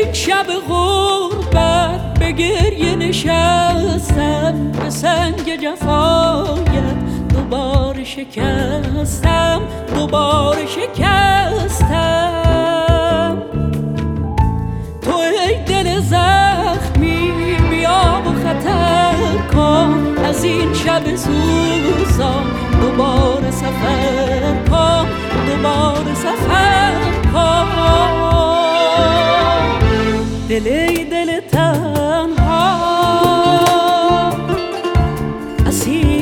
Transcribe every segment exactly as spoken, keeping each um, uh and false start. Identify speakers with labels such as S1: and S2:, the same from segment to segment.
S1: این شب غربت به گریه نشستم، به سنگ جفایت دوباره شکستم، دوباره شکستم. تو ای دل زخمی بیا و خطر کن، از این شب سوزان دوباره سفر کن، دوباره سفر کن. دل ای دل تنها اسیر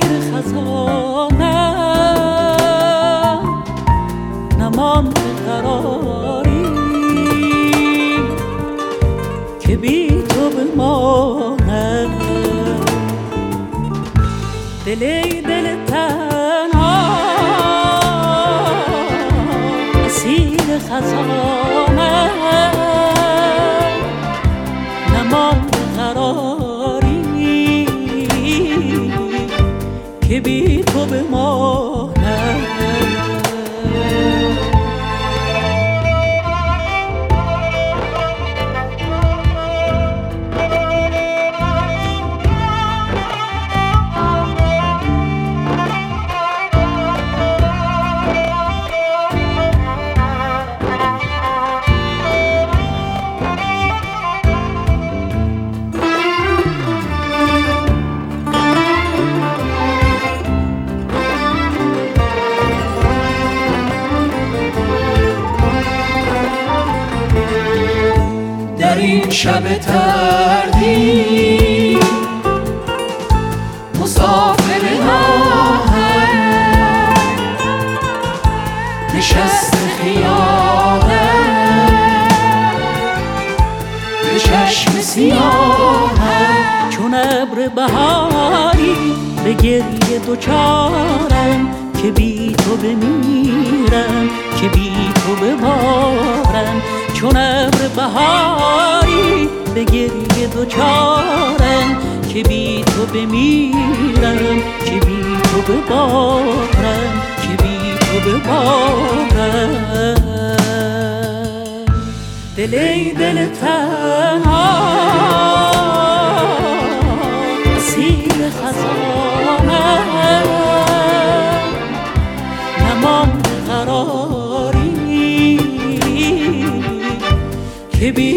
S1: خزانم، نمانده قراری که بی تو بمانم. دل ای دل تنها اسیر خزانم، نمانده قراری که بی تو بمانم.
S2: در این شب تردی مسافر آهن، نشست خیالم به چشم سیاهم.
S1: چون ابر بهاری به گریه دوچارم، که بی تو بمیرم، که بی تو ببارم. چون ابر بهاری به گریه دوچارم، که بی تو بمیرم، که بی تو ببارم، که بی تو ببارم. دل ای دل تنها اسیر خزانم، نمانده قراری که بی